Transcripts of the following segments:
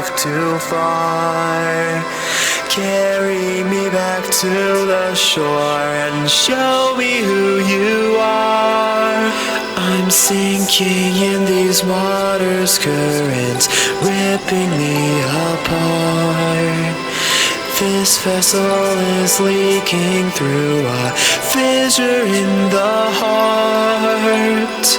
drift too far. Carry me back to the shore and show me who you are. I'm sinking in these waters' currents, ripping me apart. This vessel is leaking through a fissure in the heart.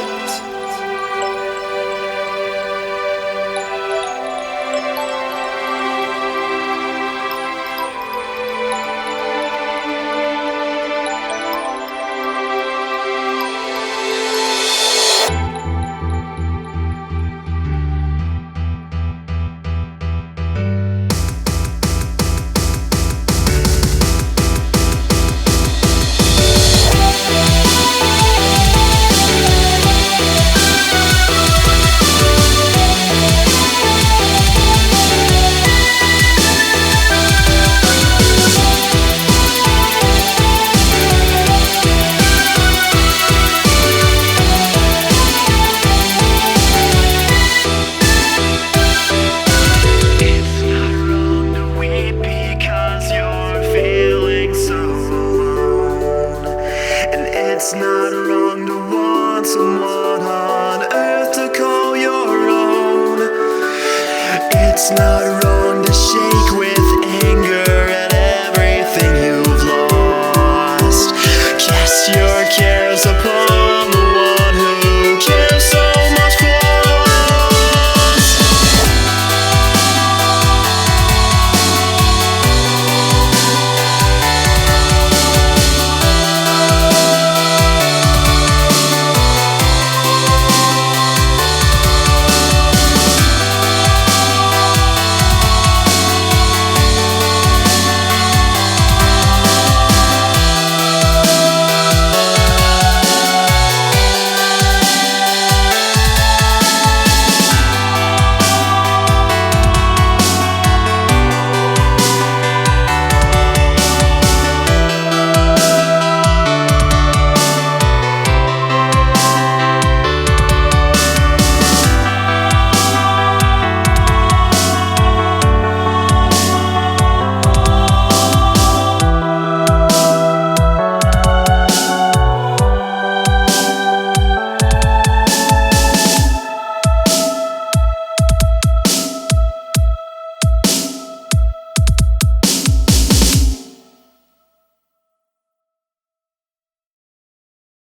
It's not wrong to want someone on earth to call your own. It's not wrong to shake with